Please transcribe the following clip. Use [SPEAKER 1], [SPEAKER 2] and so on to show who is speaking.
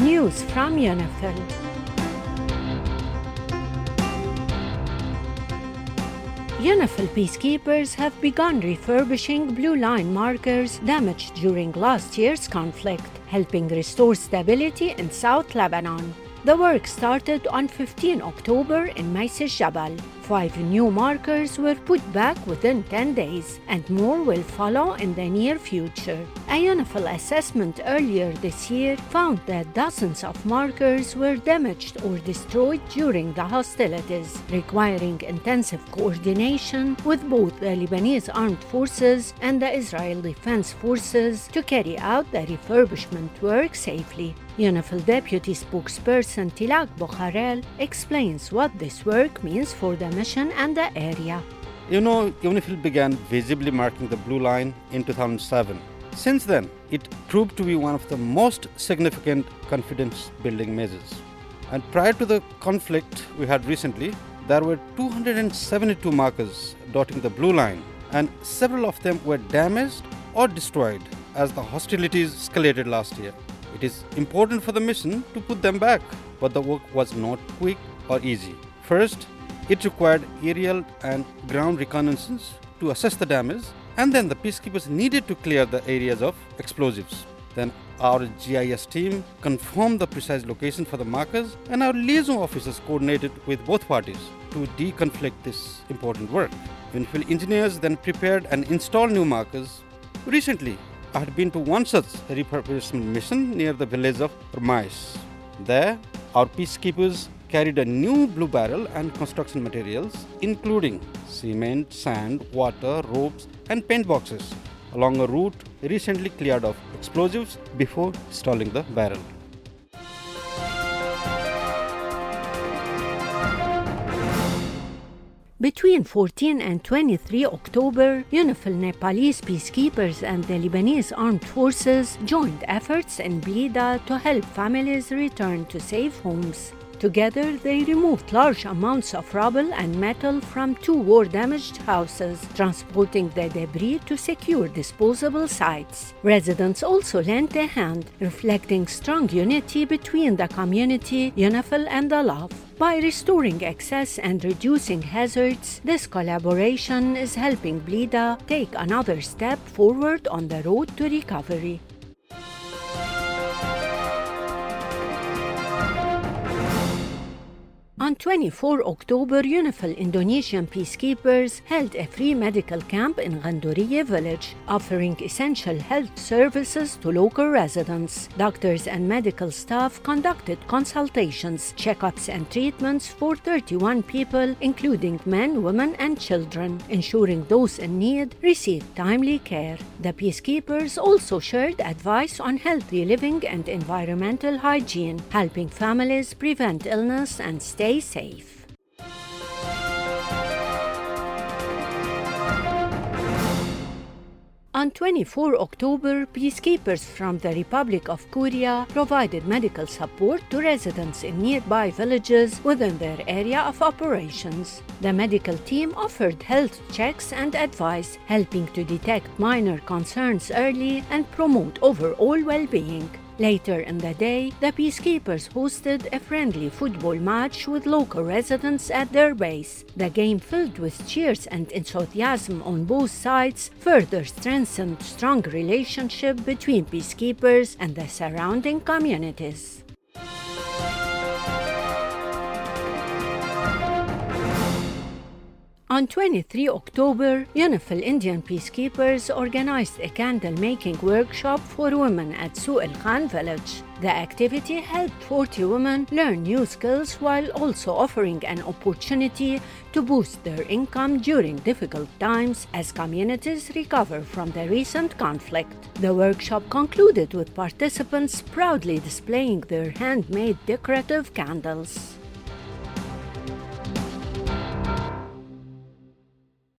[SPEAKER 1] News from UNIFIL. UNIFIL peacekeepers have begun refurbishing Blue Line markers damaged during last year's conflict, helping restore stability in South Lebanon. The work started on 15 October in Mais el-Jabal. 5 new markers were put back within 10 days, and more will follow in the near future. A UNIFIL assessment earlier this year found that dozens of markers were damaged or destroyed during the hostilities, requiring intensive coordination with both the Lebanese Armed Forces and the Israel Defense Forces to carry out the refurbishment work safely. UNIFIL Deputy Spokesperson Tilak Bokharel explains what this work means for the mission and the area.
[SPEAKER 2] UNIFIL began visibly marking the Blue Line in 2007. Since then, it proved to be one of the most significant confidence-building measures. And prior to the conflict we had recently, there were 272 markers dotting the Blue Line, and several of them were damaged or destroyed as the hostilities escalated last year. It is important for the mission to put them back, but the work was not quick or easy. First, it required aerial and ground reconnaissance to assess the damage, and then the peacekeepers needed to clear the areas of explosives. Then our GIS team confirmed the precise location for the markers, and our liaison officers coordinated with both parties to deconflict this important work. UNIFIL engineers then prepared and installed new markers. Recently, I had been to one such refurbishment mission near the village of Ramais. There, our peacekeepers carried a new blue barrel and construction materials, including cement, sand, water, ropes, and paint boxes, along a route recently cleared of explosives before installing the barrel.
[SPEAKER 1] Between 14 and 23 October, UNIFIL Nepalese peacekeepers and the Lebanese Armed Forces joined efforts in Blida to help families return to safe homes. Together, they removed large amounts of rubble and metal from 2 war-damaged houses, transporting the debris to secure disposable sites. Residents also lent a hand, reflecting strong unity between the community, UNIFIL, and the LAF. By restoring access and reducing hazards, this collaboration is helping Blida take another step forward on the road to recovery. On 24 October, UNIFIL Indonesian peacekeepers held a free medical camp in Ganduriye village, offering essential health services to local residents. Doctors and medical staff conducted consultations, checkups, and treatments for 31 people, including men, women, and children, ensuring those in need received timely care. The peacekeepers also shared advice on healthy living and environmental hygiene, helping families prevent illness and stay safe. On 24 October, peacekeepers from the Republic of Korea provided medical support to residents in nearby villages within their area of operations. The medical team offered health checks and advice, helping to detect minor concerns early and promote overall well-being. Later in the day, the peacekeepers hosted a friendly football match with local residents at their base. The game, filled with cheers and enthusiasm on both sides, further strengthened strong relationship between peacekeepers and the surrounding communities. On 23 October, UNIFIL Indian peacekeepers organized a candle-making workshop for women at Suq al-Khan village. The activity helped 40 women learn new skills while also offering an opportunity to boost their income during difficult times as communities recover from the recent conflict. The workshop concluded with participants proudly displaying their handmade decorative candles.